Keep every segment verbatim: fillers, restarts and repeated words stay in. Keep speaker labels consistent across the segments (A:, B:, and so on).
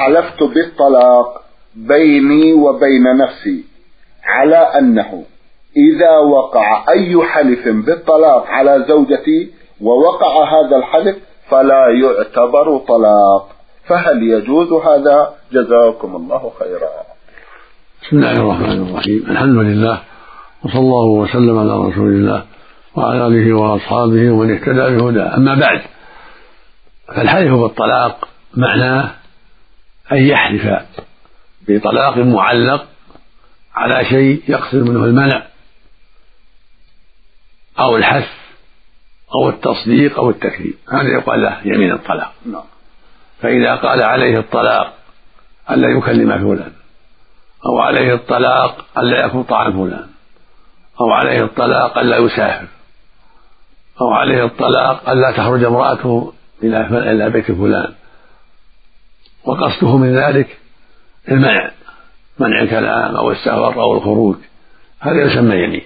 A: حلفت بالطلاق بيني وبين نفسي على أنه إذا وقع أي حلف بالطلاق على زوجتي ووقع هذا الحلف فلا يعتبر طلاق، فهل يجوز هذا؟ جزاكم الله خيرا.
B: بسم الله الرحمن الرحيم، الحمد لله وصلى الله وسلم على رسول الله وعلى آله وأصحابه ومن اهتدى بهداه. أما بعد، فالحلف بالطلاق معناه أن يحلف بطلاق معلق على شيء يقصد منه المنع أو الحث أو التصديق أو التكذيب، هذا يقال له يمين الطلاق. فإذا قال عليه الطلاق ألا يكلم فلان، أو عليه الطلاق ألا يأكل طعام فلان، أو عليه الطلاق ألا يسافر، أو عليه الطلاق ألا تخرج امرأته إلى بيت فلان، وقصده من ذلك المنع، منع الكلام أو السفر أو الخروج، هذا يسمى يمين.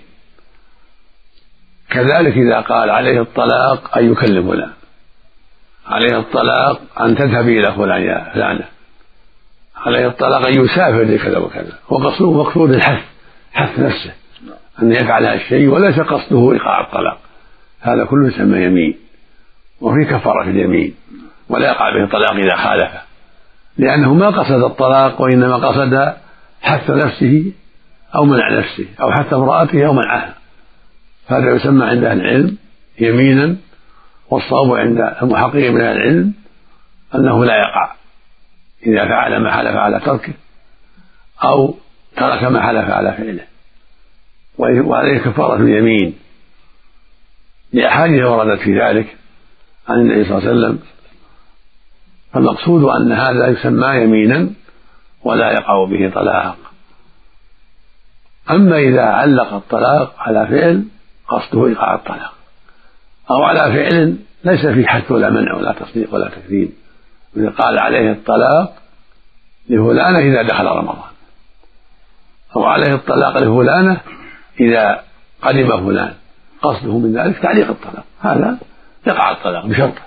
B: كذلك إذا قال عليه الطلاق أن يكلم فلان، عليه الطلاق أن تذهبي إلى فلان يا فلانة، عليه الطلاق أن يسافر لكذا وكذا، وقصده مقصود الحث، حث نفسه أن يفعل هذا الشيء وليس قصده إيقاع الطلاق، هذا كله يسمى يمين، وفي كفارة اليمين، ولا يقع به الطلاق إذا خالفه، لأنه ما قصد الطلاق وإنما قصد حث نفسه أو منع نفسه أو حث امرأته أو منعها، هذا يسمى عند أهل العلم يمينا. والصواب عند المحققين من أهل العلم أنه لا يقع إذا فعل ما حلف على تركه أو ترك ما حلف على فعله، وعليه كفارة اليمين لأحاديث وردت في ذلك عن النبي صلى الله عليه وسلم. فالمقصود أن هذا يسمى يمينا ولا يقع به طلاق. أما إذا علق الطلاق على فعل قصده إيقاع الطلاق، أو على فعل ليس فيه حث ولا منع ولا تصديق ولا تكذيب، إذا قال عليه الطلاق لفلانة إذا دخل رمضان، أو عليه الطلاق لفلانة إذا قدم فلان، قصده من ذلك تعليق الطلاق، هذا يقع الطلاق بشرطه.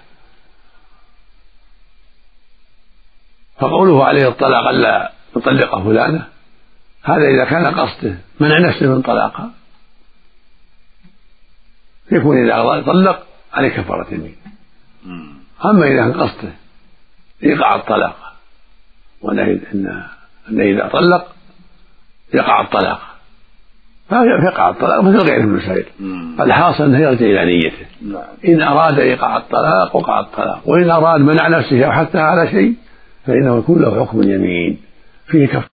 B: فقوله عليه الطلاق ألا يطلق فلانة، هذا إذا كان قصده منع نفسه من طلاقها يكون إذا طلق عليه كفارة يمين. أما إذا كان قصده يقع الطلاق وأنه إذا طلق يقع الطلاق فيقع الطلاق مثل غير المسائل. الحاصل أنه يرجع إلى نيته، إن أراد إيقاع الطلاق وقع الطلاق، وإن أراد منع نفسه أو حتى على شيء فإنه يكون له حكم اليمين فيه كفارة.